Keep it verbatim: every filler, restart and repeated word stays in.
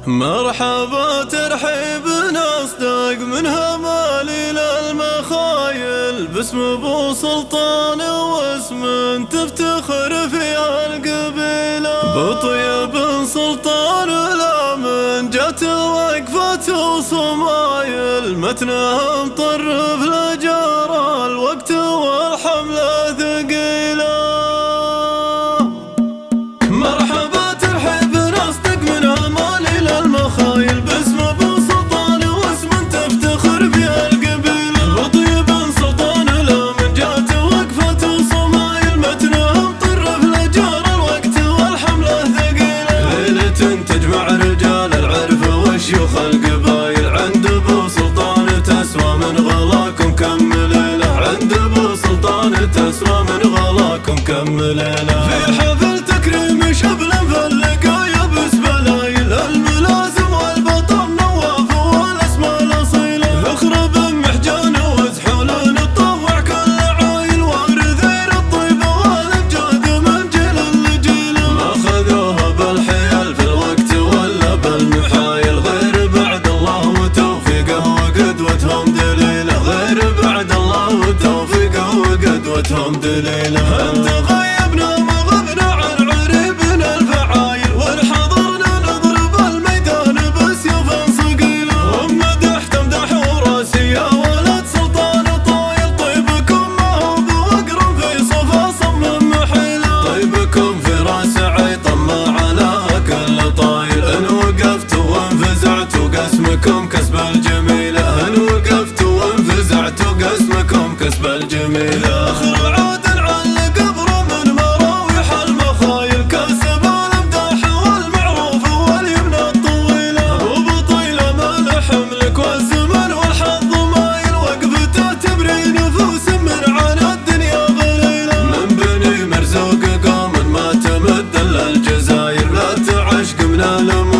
مرحبا ترحيب نصدق من همالي للمخايل باسم ابو سلطان واسم تفتخر فيها القبيله بطيب سلطان لا من جت وقفة وصمايل متنها مطرف لجار الوقت والحمله ثقيله. مرحبا ترحيب نصدق من همالي للمخايل باسم ابو سلطان واسم تفتخر فيها القبيله بطيب سلطان لا من جات وقفة وصمايل متنها مطرف لجار الوقت والحمله ثقيله. ليلة تجمع رجال العرف وشيوخ القبايل عند ابو سلطان تسوى من غلاكم كم ليله عند ابو سلطان تسوى من غلاكم كم ليله. في حفل تكريم شبل فاللقايا بس بلايل الملازم والبطن نواف والاسماء الاصيله ذخر بن محجان وزحول نطوع كل عايل وارثين الطيب والامجاد من جيل لجيل ما خذوها بالحيل في الوقت ولا بالمحايل غير بعد الله وتوفيقه وقدوتهم دليله غير بعد الله وتوفيقه وقدوتهم دليله. انت غيبنا ما غبنا عن عريبنا الفعايل والحضرنا نضرب الميدان بسيوف صقيله ومدحت امدح وراسي يا ولد سلطان طايل طيبكم ما هو بوقر في صفا صمم محيله طيبكم في راس عيطم ما على كل طايل ان وقفت وانفزعت وقسمكم كسب الجميله ان وقفت وانفزعت وقسمكم كسب الجميله. اخر عود علق قبر من مراويح المخايل كاسب الامداح والمعروف واليمنى الطويله ابو بطيله ما لحملك والزمن والحظ مايل وقفته تبري نفوس من عنا الدنيا غليله من بني مرزوق قوم ما تمد الا الجزاير لا تعشق من الامور